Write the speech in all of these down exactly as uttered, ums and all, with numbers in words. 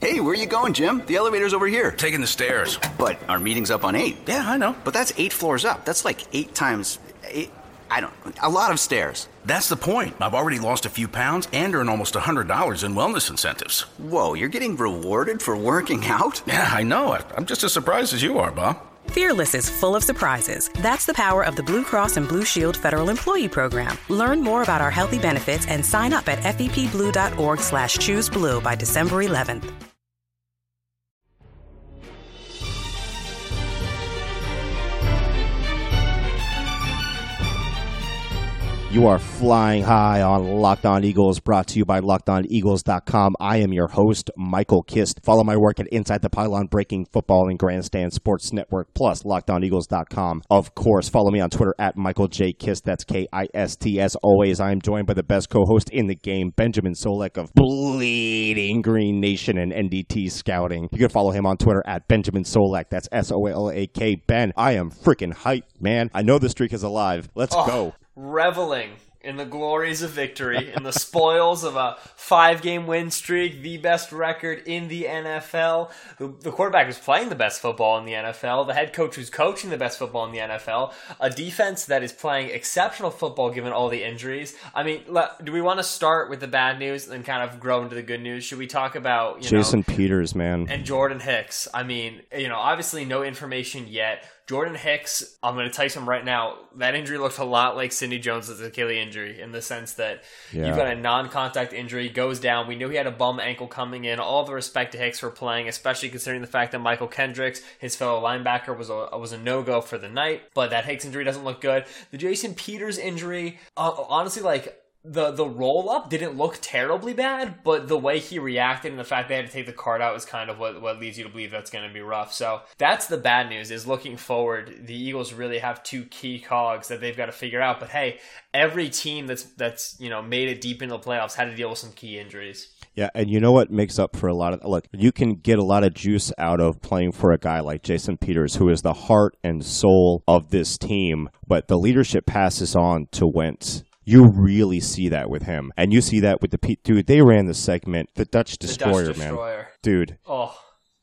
Hey, where you going, Jim? The elevator's over here. Taking the stairs. But our meeting's up on eight. Yeah, I know. But that's eight floors up. That's like eight times eight. I don't, a lot of stairs. That's the point. I've already lost a few pounds and earned almost one hundred dollars in wellness incentives. Whoa, you're getting rewarded for working out? Yeah, I know. I, I'm just as surprised as you are, Bob. Fearless is full of surprises. That's the power of the Blue Cross and Blue Shield Federal Employee Program. Learn more about our healthy benefits and sign up at fepblue.org slash choose blue by December eleventh. You are flying high on Locked On Eagles, brought to you by locked on eagles dot com. I am your host, Michael Kist. Follow my work at Inside the Pylon, Breaking Football and Grandstand Sports Network, plus locked on eagles dot com. Of course, follow me on Twitter at Michael J. Kist. That's K I S T. As always, I am joined by the best co-host in the game, Benjamin Solak of Bleeding Green Nation and N D T Scouting. You can follow him on Twitter at Benjamin Solak. That's S O L A K. Ben, I am freaking hyped, man. I know the streak is alive. Let's oh. go. Reveling in the glories of victory, in the spoils of a five-game win streak, the best record in the N F L. The, the quarterback who's playing the best football in the N F L, the head coach who's coaching the best football in the N F L, a defense that is playing exceptional football given all the injuries. I mean, do we want to start with the bad news and kind of grow into the good news? Should we talk about, you Jason know, Peters, man, and Jordan Hicks? I mean, you know, obviously no information yet. Jordan Hicks, I'm going to tell you something right now, that injury looked a lot like Sidney Jones' Achilles injury in the sense that yeah. you've got a non-contact injury, goes down. We knew he had a bum ankle coming in. All the respect to Hicks for playing, especially considering the fact that Michael Kendricks, his fellow linebacker, was a, was a no-go for the night. But that Hicks injury doesn't look good. The Jason Peters injury, uh, honestly, like, The the roll-up didn't look terribly bad, but the way he reacted and the fact they had to take the card out is kind of what, what leads you to believe that's going to be rough. So that's the bad news, is looking forward, the Eagles really have two key cogs that they've got to figure out. But hey, every team that's, that's you know made it deep into the playoffs had to deal with some key injuries. Yeah, and you know what makes up for a lot of, look, you can get a lot of juice out of playing for a guy like Jason Peters, who is the heart and soul of this team, but the leadership passes on to Wentz. You really see that with him. And you see that with the Pete. Dude, they ran the segment, the Dutch Destroyer, the Dutch Destroyer. man. Dude. Oh.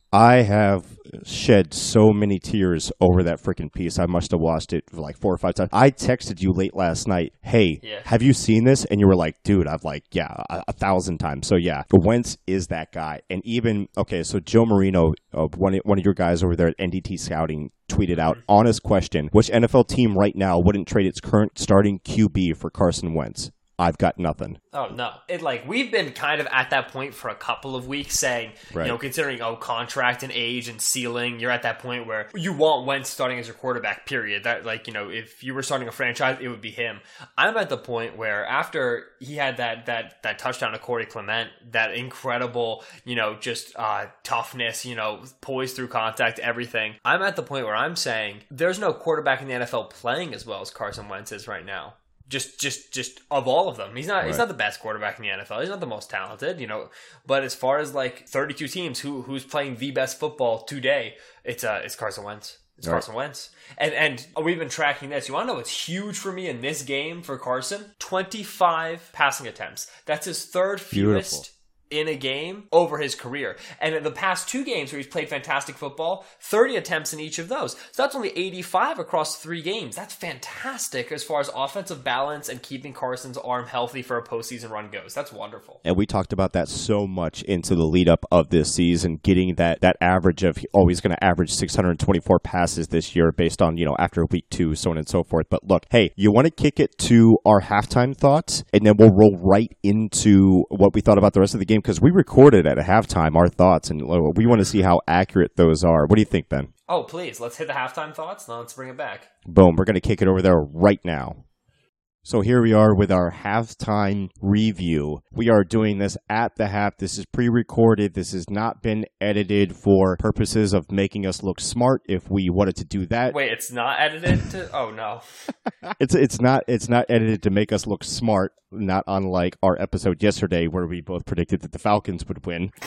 I have shed so many tears over that freaking piece. I must have watched it like four or five times. I texted you late last night, hey, yeah. have you seen this? And you were like, dude, I've like, yeah, a, a thousand times. So yeah, Wentz is that guy. And even, okay, so Joe Marino, uh, one, one of your guys over there at N D T Scouting, tweeted out, honest question, which N F L team right now wouldn't trade its current starting Q B for Carson Wentz? I've got nothing. Oh, no. It like we've been kind of at that point for a couple of weeks saying, right. you know, considering, oh, contract and age and ceiling, you're at that point where you want Wentz starting as your quarterback, period. That, like, you know, if you were starting a franchise, it would be him. I'm at the point where after he had that that that touchdown to Corey Clement, that incredible, you know, just uh, toughness, you know, poise through contact, everything. I'm at the point where I'm saying there's no quarterback in the N F L playing as well as Carson Wentz is right now. Just, just, just of all of them, he's not. Right. He's not the best quarterback in the N F L. He's not the most talented, you know. But as far as like thirty-two teams, who who's playing the best football today, it's uh, it's Carson Wentz. It's All Carson right. Wentz, and and we've been tracking this. You want to know what's huge for me in this game for Carson? twenty-five passing attempts. That's his third fewest. Beautiful. In a game over his career. And in the past two games where he's played fantastic football, thirty attempts in each of those. So that's only eighty-five across three games. That's fantastic as far as offensive balance and keeping Carson's arm healthy for a postseason run goes. That's wonderful. And we talked about that so much into the lead up of this season, getting that, that average of, oh, he's going to average six hundred twenty-four passes this year based on, you know, after week two, so on and so forth. But look, hey, you want to kick it to our halftime thoughts, and then we'll roll right into what we thought about the rest of the game. Because we recorded at a halftime our thoughts, and we want to see how accurate those are. What do you think, Ben? Oh, please. Let's hit the halftime thoughts. Now let's bring it back. Boom. We're going to kick it over there right now. So here we are with our halftime review. We are doing this at the half. This is pre-recorded. This has not been edited for purposes of making us look smart if we wanted to do that. Wait, it's not edited to... Oh, no. it's it's not it's not edited to make us look smart, not unlike our episode yesterday where we both predicted that the Falcons would win.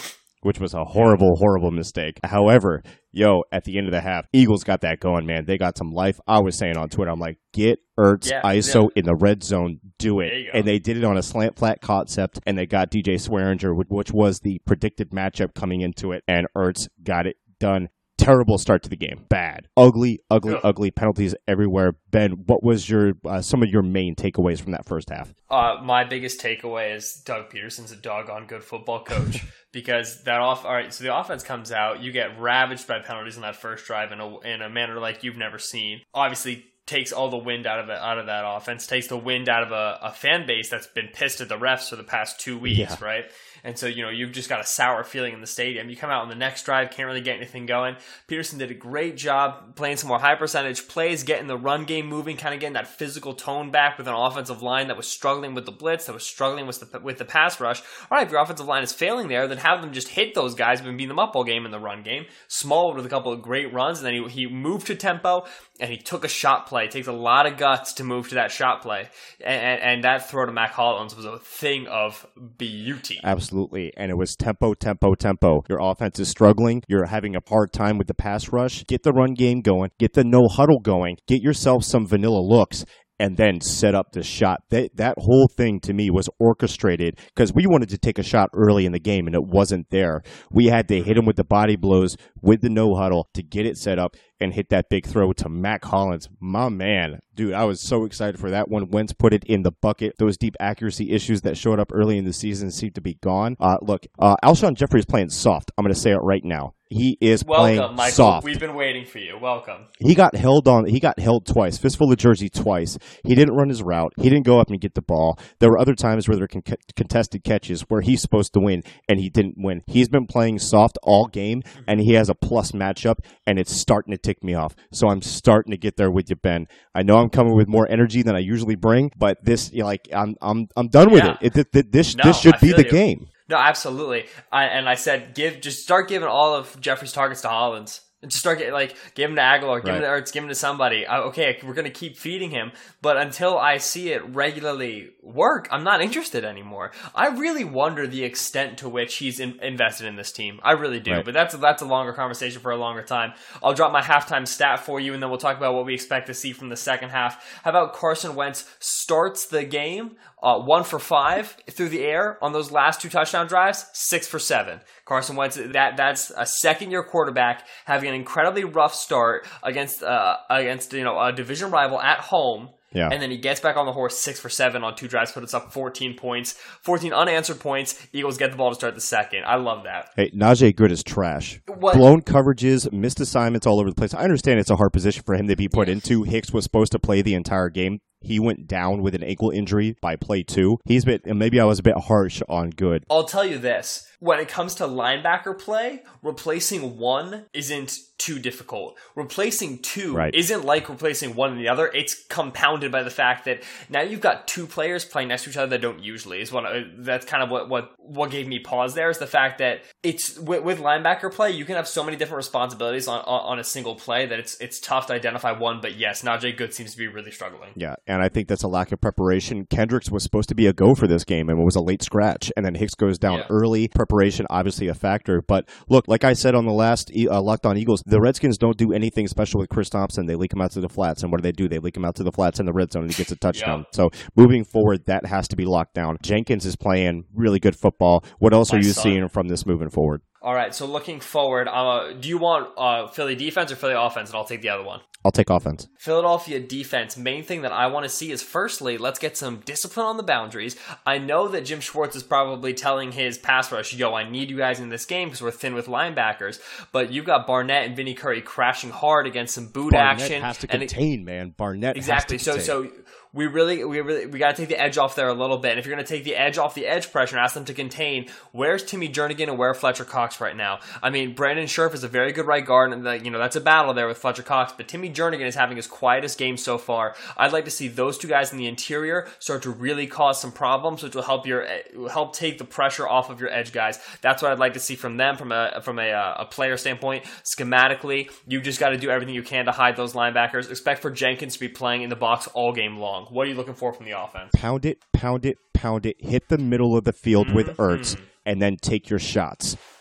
which was a horrible, horrible mistake. However, yo, at the end of the half, Eagles got that going, man. They got some life. I was saying on Twitter, I'm like, get Ertz yeah, I S O yeah. in the red zone, do it. And they did it on a slant flat concept, and they got D J Swearinger, which was the predicted matchup coming into it, and Ertz got it done. Terrible start to the game. Bad. Ugly, ugly, Ugh. ugly. Penalties everywhere. Ben, what was your uh, some of your main takeaways from that first half? Uh, my biggest takeaway is Doug Peterson's a doggone good football coach because that off. All right, so the offense comes out. You get ravaged by penalties in that first drive in a, in a manner like you've never seen. Obviously, takes all the wind out of it, out of that offense, takes the wind out of a, a fan base that's been pissed at the refs for the past two weeks, yeah. right? And so, you know, you've just got a sour feeling in the stadium. You come out on the next drive, can't really get anything going. Peterson did a great job playing some more high percentage plays, getting the run game moving, kind of getting that physical tone back with an offensive line that was struggling with the blitz, that was struggling with the, with the pass rush. All right, if your offensive line is failing there, then have them just hit those guys and beat them up all game in the run game. Smallwood with a couple of great runs, and then he, he moved to tempo, and he took a shot play. It takes a lot of guts to move to that shot play. And, and, and that throw to Mac Hollins was a thing of beauty. Absolutely. And it was tempo, tempo, tempo. Your offense is struggling. You're having a hard time with the pass rush. Get the run game going. Get the no huddle going. Get yourself some vanilla looks. And then set up the shot. That that whole thing to me was orchestrated because we wanted to take a shot early in the game and it wasn't there. We had to hit him with the body blows with the no huddle to get it set up and hit that big throw to Mac Hollins. My man, dude, I was so excited for that one. Wentz put it in the bucket. Those deep accuracy issues that showed up early in the season seem to be gone. Uh, look, uh, Alshon Jeffrey is playing soft. I'm going to say it right now. He is Welcome, playing Michael. soft. We've been waiting for you. Welcome. He got held on. He got held twice. Fistful of jersey twice. He didn't run his route. He didn't go up and get the ball. There were other times where there were con- contested catches where he's supposed to win and he didn't win. He's been playing soft all game and he has a plus matchup and it's starting to tick me off. So I'm starting to get there with you, Ben. I know I'm coming with more energy than I usually bring, but this, you know, like, I'm, I'm, I'm done with yeah. it. it. This, this, no, this should I be the you. game. No, absolutely. I, and I said, give just start giving all of Jeffrey's targets to Hollins. Just start getting, like, give him to Aguilar, give right. him to Ertz, give him to somebody. Uh, okay, we're going to keep feeding him, but until I see it regularly work, I'm not interested anymore. I really wonder the extent to which he's in, invested in this team. I really do, right. but that's that's a longer conversation for a longer time. I'll drop my halftime stat for you, and then we'll talk about what we expect to see from the second half. How about Carson Wentz starts the game uh, one for five through the air on those last two touchdown drives, six for seven. Carson Wentz, that that's a second-year quarterback having an incredibly rough start against uh, against you know a division rival at home. Yeah. And then he gets back on the horse, six for seven on two drives, put us up fourteen points, fourteen unanswered points. Eagles get the ball to start the second. I love that. Hey, Najee Good is trash. What? Blown coverages, missed assignments all over the place. I understand it's a hard position for him to be put yeah. into. Hicks was supposed to play the entire game. He went down with an ankle injury by play two. He's been, and maybe I was a bit harsh on Good. I'll tell you this. When it comes to linebacker play, replacing one isn't too difficult. Replacing two right. isn't like replacing one and the other. It's compounded by the fact that now you've got two players playing next to each other that don't usually. Is what that's kind of what what what gave me pause there is the fact that it's with, with linebacker play you can have so many different responsibilities on, on on a single play that it's it's tough to identify one. But yes, Najee Good seems to be really struggling. Yeah, and I think that's a lack of preparation. Kendricks was supposed to be a go for this game and it was a late scratch, and then Hicks goes down yeah. early. Preparation obviously a factor, but look, like I said on the last uh, Locked On Eagles, the Redskins don't do anything special with Chris Thompson. They leak him out to the flats, and what do they do? They leak him out to the flats in the red zone, and he gets a touchdown. Yeah. So moving forward, that has to be locked down. Jenkins is playing really good football. What else My are you son. seeing from this moving forward? All right, so looking forward, uh, do you want uh, Philly defense or Philly offense? And I'll take the other one. I'll take offense. Philadelphia defense. Main thing that I want to see is, firstly, let's get some discipline on the boundaries. I know that Jim Schwartz is probably telling his pass rush, yo, I need you guys in this game because we're thin with linebackers. But you've got Barnett and Vinny Curry crashing hard against some boot Barnett action. Has to contain, it, man. Barnett exactly. has to so, contain. So. We really, we really, we got to take the edge off there a little bit. And if you're going to take the edge off the edge pressure and ask them to contain, where's Timmy Jernigan and where's Fletcher Cox right now? I mean, Brandon Scherf is a very good right guard, and the, you know that's a battle there with Fletcher Cox. But Timmy Jernigan is having his quietest game so far. I'd like to see those two guys in the interior start to really cause some problems, which will help your help take the pressure off of your edge guys. That's what I'd like to see from them from a from a, a player standpoint. Schematically, you just got to do everything you can to hide those linebackers. Expect for Jenkins to be playing in the box all game long. What are you looking for from the offense? Pound it, pound it, pound it. Hit the middle of the field mm-hmm. with Ertz, and then take your shots.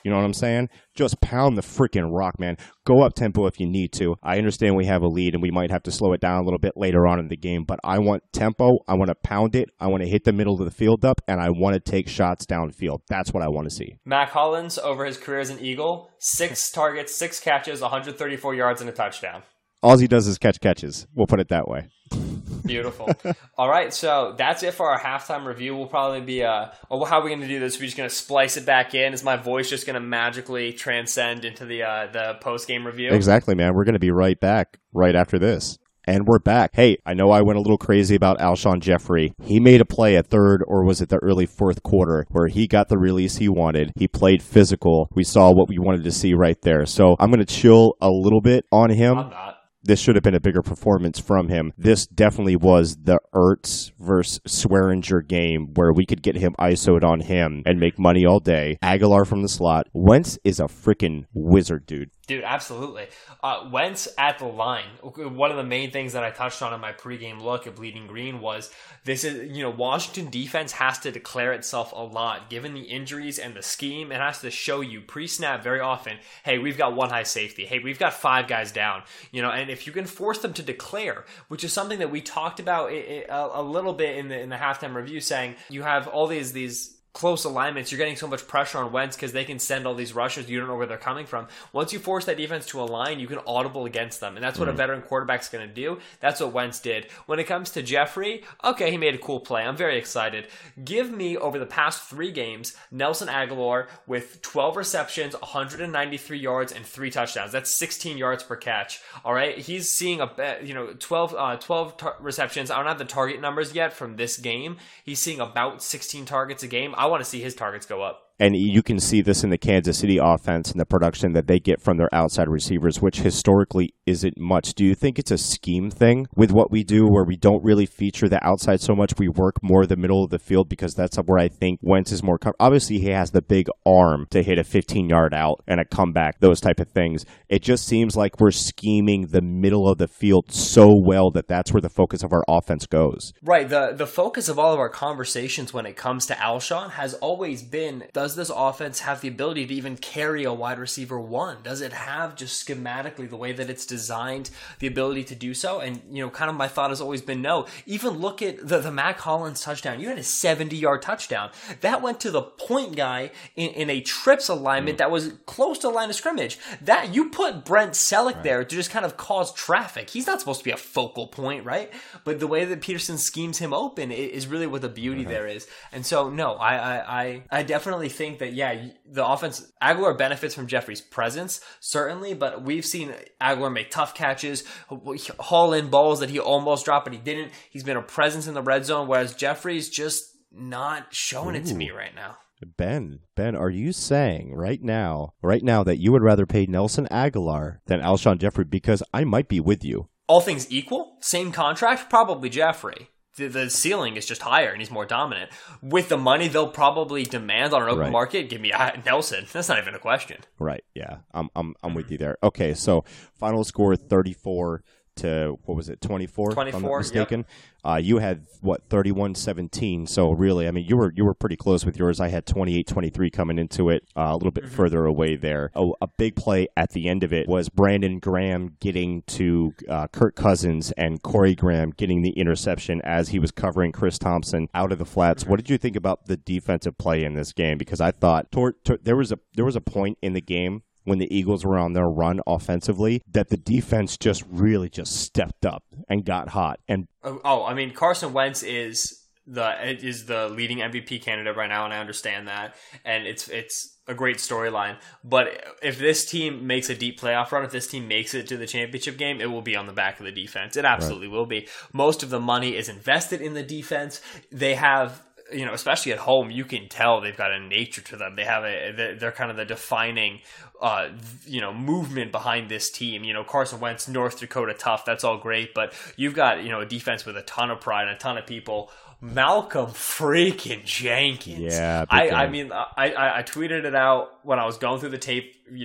You know what I'm saying? Just pound the freaking rock, man. Go up tempo if you need to. I understand we have a lead and we might have to slow it down a little bit later on in the game, but I want tempo. I want to pound it. I want to hit the middle of the field up, and I want to take shots downfield. That's what I want to see. Mac Hollins, over his career as an Eagle, six targets, six catches, one hundred thirty-four yards, and a touchdown. All he does is catch catches. We'll put it that way. Beautiful. All right, so that's it for our halftime review. We'll probably be, uh, oh, how are we going to do this? We're just going to splice it back in? Is my voice just going to magically transcend into the uh, the post-game review? Exactly, man. We're going to be right back right after this. And we're back. Hey, I know I went a little crazy about Alshon Jeffrey. He made a play at third, or was it the early fourth quarter, where he got the release he wanted. He played physical. We saw what we wanted to see right there. So I'm going to chill a little bit on him. I'm not. This should have been a bigger performance from him. This definitely was the Ertz versus Swearinger game where we could get him I S O'd on him and make money all day. Aguilar from the slot. Wentz is a freaking wizard, dude. Dude, absolutely. Uh, Wentz at the line. One of the main things that I touched on in my pregame look at Bleeding Green was this is, you know, Washington defense has to declare itself a lot. Given the injuries and the scheme, it has to show you pre-snap very often, hey, we've got one high safety. Hey, we've got five guys down. You know, and if you can force them to declare, which is something that we talked about a, a little bit in the in the halftime review, saying you have all these these close alignments, you're getting so much pressure on Wentz because they can send all these rushers. You don't know where they're coming from. Once you force that defense to align, you can audible against them. And that's what mm. a veteran quarterback's going to do. That's what Wentz did. When it comes to Jeffrey, okay, he made a cool play. I'm very excited. Give me, over the past three games, Nelson Aguilar with twelve receptions, one hundred ninety-three yards, and three touchdowns. That's sixteen yards per catch. All right? He's seeing a, you know, twelve, uh, twelve tar- receptions. I don't have the target numbers yet from this game. He's seeing about sixteen targets a game. I want to see his targets go up. And you can see this in the Kansas City offense and the production that they get from their outside receivers, which historically isn't much. Do you think it's a scheme thing with what we do where we don't really feature the outside so much? We work more the middle of the field because that's where I think Wentz is more com- obviously, he has the big arm to hit a fifteen-yard out and a comeback, those type of things. It just seems like we're scheming the middle of the field so well that that's where the focus of our offense goes. Right. The, the focus of all of our conversations when it comes to Alshon has always been, does this offense have the ability to even carry a wide receiver one? Does it have, just schematically, the way that it's designed, the ability to do so? And, you know, kind of my thought has always been no. Even look at the, the Mac Hollins touchdown. You had a seventy-yard touchdown. That went to the point guy in, in a trips alignment mm. that was close to the line of scrimmage. That you put Brent Selleck right there to just kind of cause traffic. He's not supposed to be a focal point, right? But the way that Peterson schemes him open is really what the beauty mm-hmm. there is. And so, no, I, I, I, I definitely think that, yeah, the offense, Aguilar benefits from Jeffrey's presence, certainly, but we've seen Aguilar make tough catches, haul in balls that he almost dropped, but he didn't. He's been a presence in the red zone, whereas Jeffrey's just not showing Ooh. it to me right now. Ben, Ben, are you saying right now, right now that you would rather pay Nelson Aguilar than Alshon Jeffrey? Because I might be with you. All things equal, same contract, probably Jeffrey. The, the ceiling is just higher and he's more dominant. With the money they'll probably demand on an open right. market, give me uh, Nelson. That's not even a question. Right, yeah. I'm I'm I'm with you there. Okay, so final score thirty-four to, what was it, twenty-four? twenty-four, if I'm not mistaken. Yep. Uh, you had, what, thirty-one seventeen. So really, I mean, you were you were pretty close with yours. I had twenty-eight twenty-three coming into it, uh, a little bit mm-hmm. further away there. Oh, a big play at the end of it was Brandon Graham getting to uh, Kirk Cousins and Corey Graham getting the interception as he was covering Chris Thompson out of the flats. Mm-hmm. What did you think about the defensive play in this game? Because I thought tor- tor- there was a there was a point in the game when the Eagles were on their run offensively, that the defense just really just stepped up and got hot. And oh, oh, I mean, Carson Wentz is the is the leading M V P candidate right now, and I understand that, and it's it's a great storyline. But if this team makes a deep playoff run, if this team makes it to the championship game, it will be on the back of the defense. It absolutely right. will be. Most of the money is invested in the defense. They have, you know, especially at home, you can tell they've got a nature to them. They have a, they're kind of the defining, uh, you know, movement behind this team. You know, Carson Wentz, North Dakota tough, that's all great, but you've got, you know, a defense with a ton of pride and a ton of people. Malcolm freaking Jenkins. Yeah. I, I mean, I, I, I tweeted it out when I was going through the tape, you know,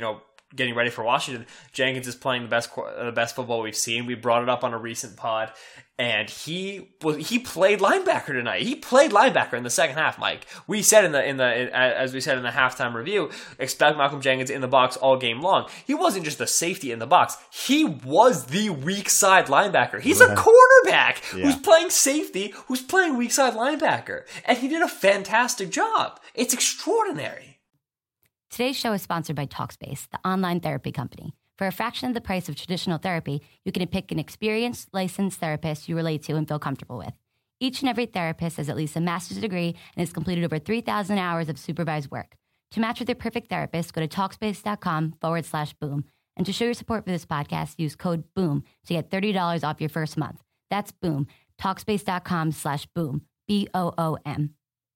getting ready for Washington, Jenkins is playing the best the best football we've seen. We brought it up on a recent pod, and he was he played linebacker tonight. He played linebacker in the second half, Mike. We said in the in the as we said in the halftime review, expect Malcolm Jenkins in the box all game long. He wasn't just a safety in the box. He was the weak side linebacker. He's a quarterback yeah. who's playing safety, who's playing weak side linebacker, and he did a fantastic job. It's extraordinary. Today's show is sponsored by Talkspace, the online therapy company. For a fraction of the price of traditional therapy, you can pick an experienced, licensed therapist you relate to and feel comfortable with. Each and every therapist has at least a master's degree and has completed over three thousand hours of supervised work. To match with your perfect therapist, go to Talkspace.com forward slash boom. And to show your support for this podcast, use code BOOM to get thirty dollars off your first month. That's BOOM. Talkspace.com slash boom. B O O M.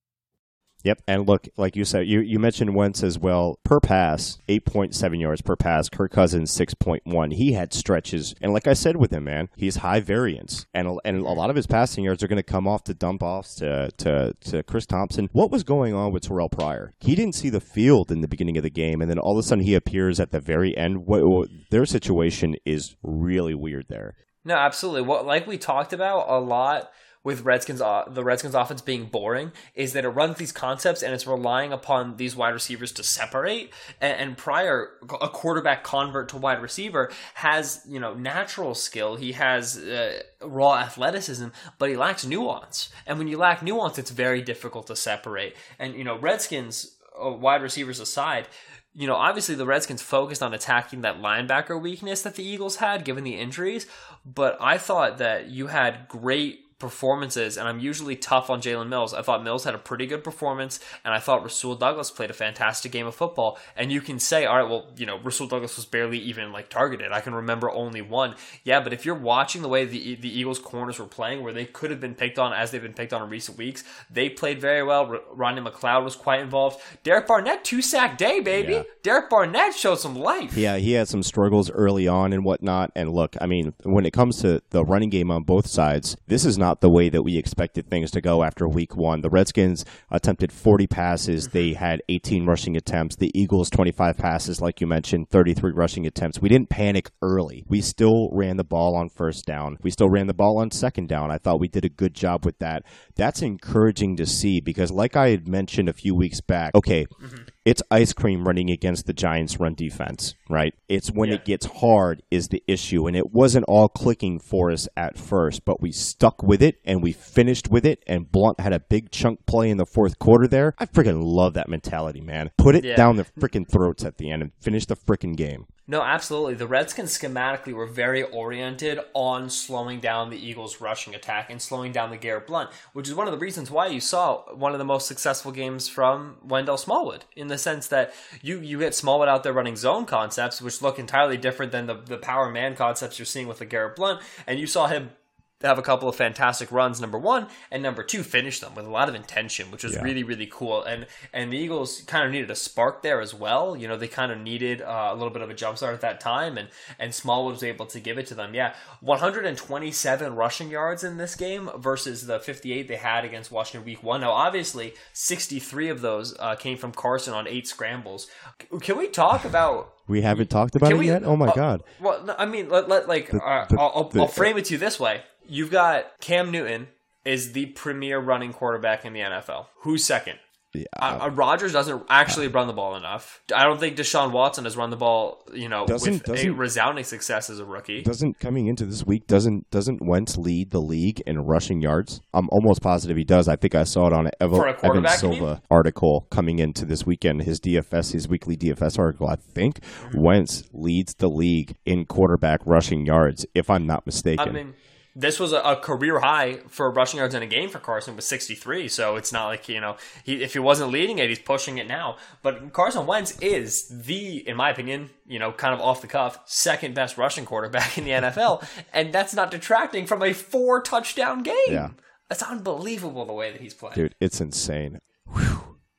Yep, and look, like you said, you, you mentioned Wentz as well. Per pass, eight point seven yards per pass. Kirk Cousins, six point one. He had stretches, and like I said with him, man, he's high variance, and and a lot of his passing yards are going to come off to dump offs to, to, to Chris Thompson. What was going on with Terrell Pryor? He didn't see the field in the beginning of the game, and then all of a sudden he appears at the very end. What, what, their situation is really weird there. No, absolutely. What like we talked about a lot with Redskins, uh, the Redskins offense being boring, is that it runs these concepts and it's relying upon these wide receivers to separate. And, and Pryor, a quarterback convert to wide receiver, has, you know, natural skill. He has uh, raw athleticism, but he lacks nuance. And when you lack nuance, it's very difficult to separate. And, you know, Redskins, uh, wide receivers aside, you know, obviously the Redskins focused on attacking that linebacker weakness that the Eagles had, given the injuries. But I thought that you had great performances, and I'm usually tough on Jalen Mills. I thought Mills had a pretty good performance, and I thought Rasul Douglas played a fantastic game of football. And you can say, all right, well, you know, Rasul Douglas was barely even like targeted. I can remember only one. Yeah, but if you're watching the way the the Eagles corners were playing, where they could have been picked on as they've been picked on in recent weeks, they played very well. R- Rodney McLeod was quite involved. Derek Barnett, two sack day, baby. Yeah. Derek Barnett showed some life. Yeah, he had some struggles early on and whatnot. And look, I mean, when it comes to the running game on both sides, this is not the way that we expected things to go after week one. The Redskins attempted forty passes. They had eighteen rushing attempts. The Eagles, twenty-five passes, like you mentioned, thirty-three rushing attempts. We didn't panic early. We still ran the ball on first down. We still ran the ball on second down. I thought we did a good job with that. That's encouraging to see because like I had mentioned a few weeks back, okay, mm-hmm. it's ice cream running against the Giants' run defense, right? It's when yeah. it gets hard is the issue, and it wasn't all clicking for us at first, but we stuck with it, and we finished with it, and Blunt had a big chunk play in the fourth quarter there. I freaking love that mentality, man. Put it yeah. down their freaking throats at the end and finish the freaking game. No, absolutely. The Redskins schematically were very oriented on slowing down the Eagles' rushing attack and slowing down the Garrett Blunt, which is one of the reasons why you saw one of the most successful games from Wendell Smallwood, in the sense that you, you get Smallwood out there running zone concepts, which look entirely different than the, the power man concepts you're seeing with the Garrett Blunt, and you saw him have a couple of fantastic runs, number one, and number two, finish them with a lot of intention, which was yeah. really, really cool. And and the Eagles kind of needed a spark there as well. You know, they kind of needed uh, a little bit of a jump start at that time, and, and Smallwood was able to give it to them. Yeah, one hundred twenty-seven rushing yards in this game versus the fifty-eight they had against Washington week one. Now, obviously, sixty-three of those uh, came from Carson on eight scrambles. Can we talk about... We haven't talked about Can it we, yet? Oh, my uh, God. Well, I mean, let, let like, the, uh, the, I'll, the, I'll frame it to you this way. You've got Cam Newton is the premier running quarterback in the N F L. Who's second? Yeah. Uh, Rodgers doesn't actually run the ball enough. I don't think Deshaun Watson has run the ball, you know, doesn't, with a resounding success as a rookie. Doesn't coming into this week doesn't doesn't Wentz lead the league in rushing yards? I'm almost positive he does. I think I saw it on an Evo, Evan Silva article coming into this weekend. His D F S, his weekly D F S article. I think mm-hmm. Wentz leads the league in quarterback rushing yards, if I'm not mistaken. I mean, this was a, a career high for rushing yards in a game for Carson with sixty-three. So it's not like, you know, he, if he wasn't leading it, he's pushing it now. But Carson Wentz is the, in my opinion, you know, kind of off the cuff, second best rushing quarterback in the N F L. And that's not detracting from a four touchdown game. Yeah. That's unbelievable the way that he's playing. Dude, it's insane. Whew.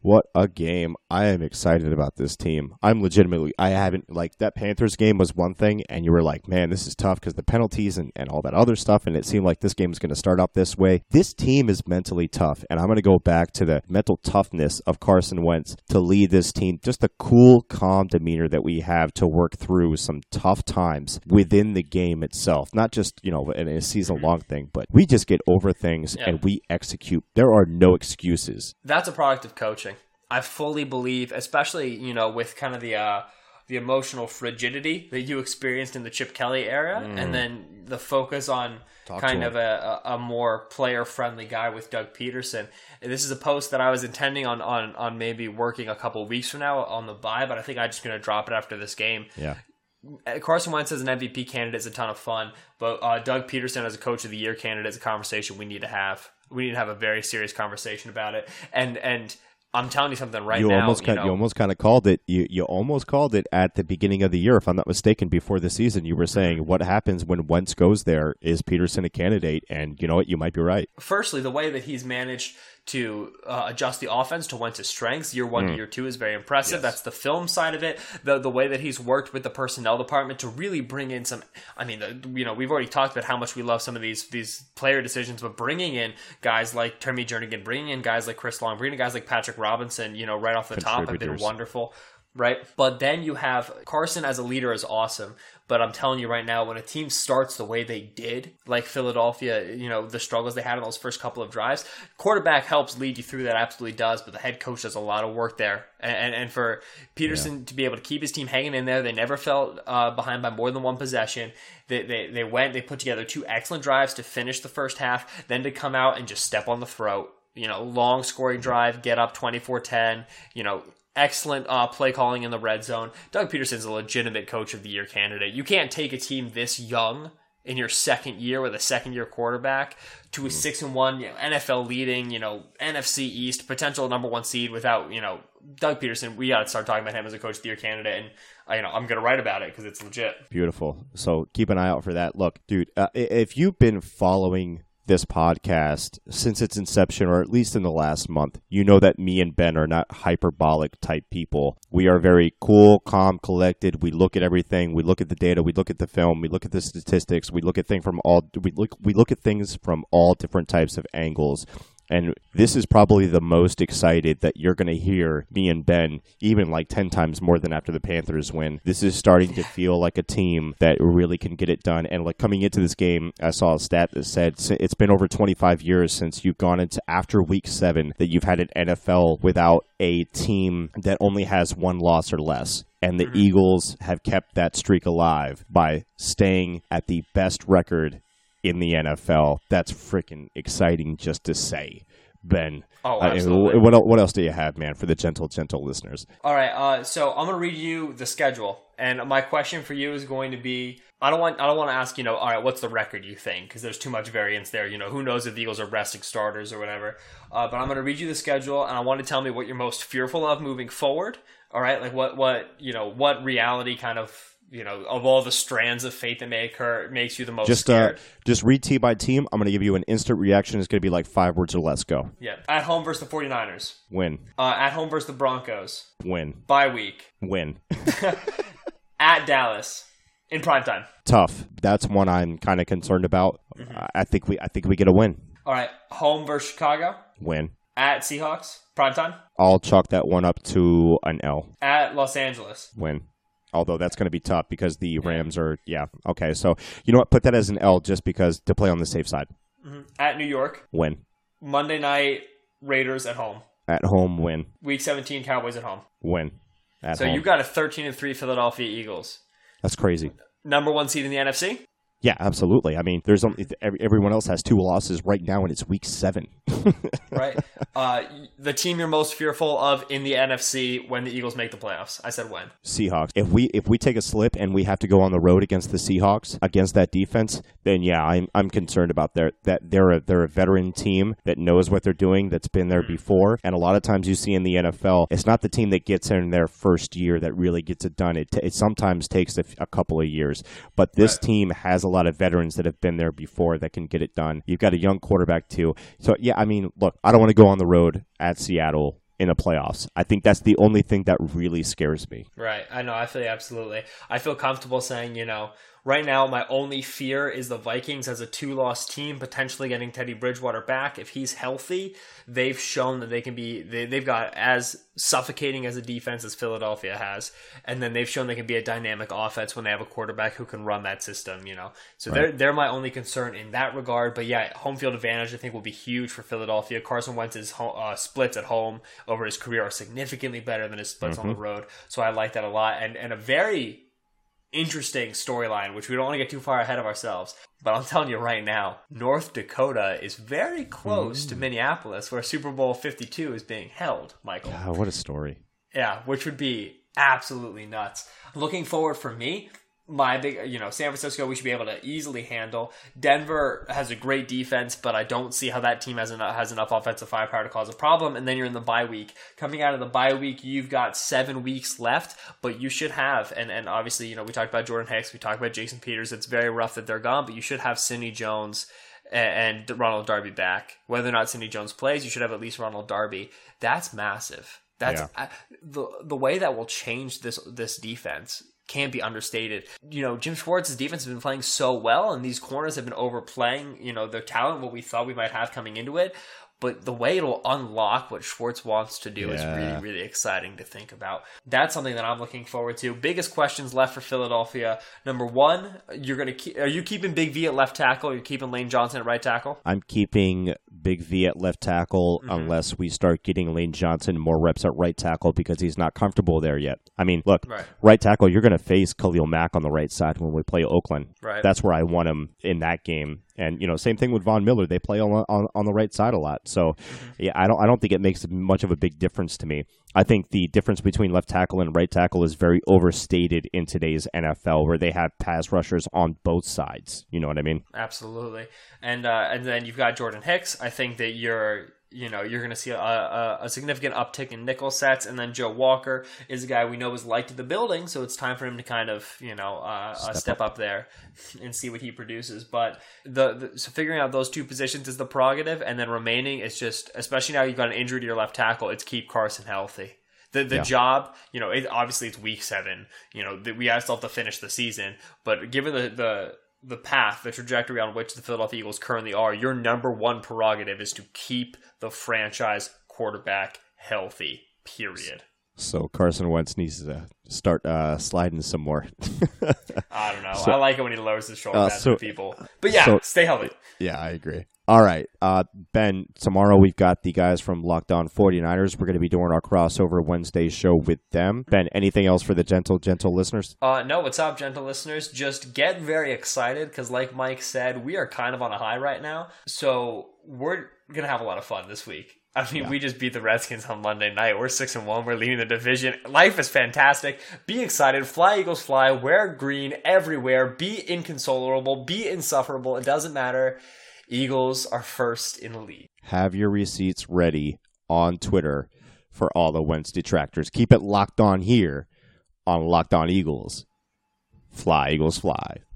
What a game. I am excited about this team. I'm legitimately, I haven't, like, that Panthers game was one thing, and you were like, man, this is tough because the penalties and, and all that other stuff, and it seemed like this game is going to start up this way. This team is mentally tough, and I'm going to go back to the mental toughness of Carson Wentz to lead this team. Just the cool, calm demeanor that we have to work through some tough times within the game itself. Not just, you know, in a season-long thing, but we just get over things yeah. and we execute. There are no excuses. That's a product of coaching. I fully believe, especially, you know, with kind of the uh, the emotional frigidity that you experienced in the Chip Kelly era, mm. and then the focus on Talk kind of a, a more player-friendly guy with Doug Peterson. And this is a post that I was intending on, on, on maybe working a couple of weeks from now on the bye, but I think I'm just going to drop it after this game. Yeah. Carson Wentz as an M V P candidate is a ton of fun, but uh, Doug Peterson as a Coach of the Year candidate is a conversation we need to have. We need to have a very serious conversation about it. And and I'm telling you something right you now. Almost you, kind, know, you almost kind of called it. You you almost called it at the beginning of the year, if I'm not mistaken. Before the season, you were saying what happens when Wentz goes there? Is Peterson a candidate? And you know what? You might be right. Firstly, the way that he's managed to uh, adjust the offense to Wentz's strengths, year one mm. to year two, is very impressive. Yes. That's the film side of it. The the way that he's worked with the personnel department to really bring in some. I mean, the, you know, we've already talked about how much we love some of these these player decisions, but bringing in guys like Terry Jernigan, bringing in guys like Chris Long, bringing in guys like Patrick Robinson, you know, right off the top, have been wonderful. Right? But then you have Carson as a leader is awesome. But I'm telling you right now, when a team starts the way they did, like Philadelphia, you know, the struggles they had in those first couple of drives, quarterback helps lead you through that, absolutely does, but the head coach does a lot of work there. And and, and for Peterson yeah. to be able to keep his team hanging in there, they never felt uh, behind by more than one possession. They, they, they went, they put together two excellent drives to finish the first half, then to come out and just step on the throat. You know, long scoring drive, get up twenty-four ten, you know, excellent uh, play calling in the red zone. Doug Peterson's a legitimate Coach of the Year candidate. You can't take a team this young in your second year with a second year quarterback to a mm. six and one, you know, N F L leading, you know, N F C East potential number one seed without, you know, Doug Peterson. We got to start talking about him as a Coach of the Year candidate, and uh, you know, I'm going to write about it because it's legit. Beautiful. So keep an eye out for that. Look, dude, uh, if you've been following this podcast since its inception, or at least in the last month, you know that me and Ben are not hyperbolic type people. We are very cool, calm, collected. We look at everything. We look at the data. We look at the film. We look at the statistics. We look at things from all. We look. We look at things from all different types of angles. And this is probably the most excited that you're going to hear me and Ben, even like ten times more than after the Panthers win. This is starting to feel like a team that really can get it done. And like coming into this game, I saw a stat that said it's been over twenty-five years since you've gone into after week seven that you've had an N F L without a team that only has one loss or less. And the mm-hmm. Eagles have kept that streak alive by staying at the best record in the N F L. That's freaking exciting just to say, Ben. Oh, absolutely. Uh, what, what else do you have, man, for the gentle, gentle listeners? All right, uh, so I'm going to read you the schedule, and my question for you is going to be, I don't want I don't want to ask, you know, all right, what's the record you think? Because there's too much variance there. You know, who knows if the Eagles are resting starters or whatever. Uh, but I'm going to read you the schedule, and I want to tell me what you're most fearful of moving forward. All right, like what, what you know, what reality kind of, you know, of all the strands of fate that may occur, makes you the most just, scared. Uh, just read team by team. I'm going to give you an instant reaction. It's going to be like five words or less. Go. Yeah. At home versus the 49ers. Win. Uh, at home versus the Broncos. Win. Bye week. Win. At Dallas. In primetime. Tough. That's one I'm kind of concerned about. Mm-hmm. I think we I think we get a win. All right. Home versus Chicago. Win. At Seahawks. Primetime. I'll chalk that one up to an L. At Los Angeles. Win. Although that's going to be tough because the Rams are, yeah. Okay, so you know what? Put that as an L just because to play on the safe side. Mm-hmm. At New York. Win. Monday night, Raiders at home. At home, win. Week seventeen, Cowboys at home. Win. At so home. you've got a thirteen and three Philadelphia Eagles. That's crazy. Number one seed in the N F C? Yeah, absolutely. I mean, there's only, everyone else has two losses right now, and it's week seven. Right. Uh, the team you're most fearful of in the N F C when the Eagles make the playoffs. I said when. Seahawks. If we if we take a slip and we have to go on the road against the Seahawks, against that defense, then yeah, I'm I'm concerned about their that they're a they're a veteran team that knows what they're doing, that's been there before. And a lot of times you see in the N F L, it's not the team that gets in their first year that really gets it done. It t- it sometimes takes a, f- a couple of years. But this right. team has a lot of veterans that have been there before that can get it done. You've got a young quarterback too. So yeah, I mean, look, I don't want to go on the road at Seattle in the playoffs. I think that's the only thing that really scares me. Right. I know. I feel absolutely. I feel comfortable saying, you know, right now my only fear is the Vikings as a two-loss team potentially getting Teddy Bridgewater back. If he's healthy, they've shown that they can be, they, they've got as suffocating as a defense as Philadelphia has. And then they've shown they can be a dynamic offense when they have a quarterback who can run that system, you know. So right. they're, they're my only concern in that regard. But yeah, home field advantage I think will be huge for Philadelphia. Carson Wentz's uh, splits at home over his career are significantly better than his splits mm-hmm. on the road. So I like that a lot. And, and a very interesting storyline, which we don't want to get too far ahead of ourselves. But I'm telling you right now, North Dakota is very close mm. to Minneapolis, where Super Bowl fifty-two is being held, Michael. God, what a story. Yeah, which would be absolutely nuts. Looking forward for me, my big, you know, San Francisco, we should be able to easily handle. Denver has a great defense, but I don't see how that team has enough, has enough offensive firepower to cause a problem. And then you're in the bye week. Coming out of the bye week, you've got seven weeks left, but you should have, and, and obviously, you know, we talked about Jordan Hicks, we talked about Jason Peters. It's very rough that they're gone, but you should have Sidney Jones and, and Ronald Darby back. Whether or not Sidney Jones plays, you should have at least Ronald Darby. That's massive. That's yeah. I, the the way that will change this this defense can't be understated. You know, Jim Schwartz's defense has been playing so well, and these corners have been overplaying, you know, their talent, what we thought we might have coming into it. But the way it'll unlock what Schwartz wants to do yeah. is really, really exciting to think about. That's something that I'm looking forward to. Biggest questions left for Philadelphia. Number one, you're gonna keep, are you keeping Big V at left tackle? Or are you keeping Lane Johnson at right tackle? I'm keeping Big V at left tackle mm-hmm. unless we start getting Lane Johnson more reps at right tackle because he's not comfortable there yet. I mean, look, right, right tackle, you're going to face Khalil Mack on the right side when we play Oakland. Right. That's where I want him in that game. And, you know, same thing with Von Miller. They play on, on on the right side a lot. So, mm-hmm. yeah, I don't I don't think it makes much of a big difference to me. I think the difference between left tackle and right tackle is very overstated in today's N F L, where they have pass rushers on both sides. You know what I mean? Absolutely. And uh, and then you've got Jordan Hicks. I think that you're... You know, you're going to see a, a, a significant uptick in nickel sets, and then Joe Walker is a guy we know is liked at the building, so it's time for him to kind of, you know, uh, step, uh, step up. up there and see what he produces. But the, the so figuring out those two positions is the prerogative, and then remaining is just, especially now you've got an injury to your left tackle, it's keep Carson healthy. The the yeah. job, you know, it, obviously it's week seven. You know, we still have to finish the season, but given the the the path, the trajectory on which the Philadelphia Eagles currently are, your number one prerogative is to keep the franchise quarterback healthy, period. So Carson Wentz needs to start uh, sliding some more. I don't know. So, I like it when he lowers his shoulder uh, so, to people. But yeah, so, stay healthy. Yeah, I agree. All right. Uh, Ben, tomorrow we've got the guys from Locked On forty-niners. We're going to be doing our crossover Wednesday show with them. Ben, anything else for the gentle, gentle listeners? Uh, no, what's up, gentle listeners? Just get very excited because like Mike said, we are kind of on a high right now. So we're going to have a lot of fun this week. I mean, yeah. we just beat the Redskins on Monday night. We're six and one. We're leading the division. Life is fantastic. Be excited. Fly, Eagles, fly. Wear green everywhere. Be inconsolable. Be insufferable. It doesn't matter. Eagles are first in the league. Have your receipts ready on Twitter for all the Wentz detractors. Keep it locked on here on Locked On Eagles. Fly, Eagles, fly.